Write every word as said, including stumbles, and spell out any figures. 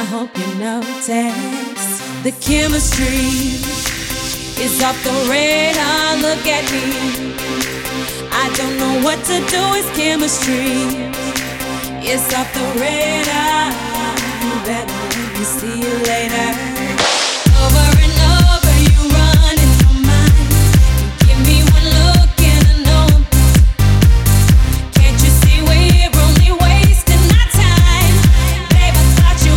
hope you notice the chemistry is off the radar. Look at me, I don't know what to do. It's chemistry, it's off the radar. You better let me see you later.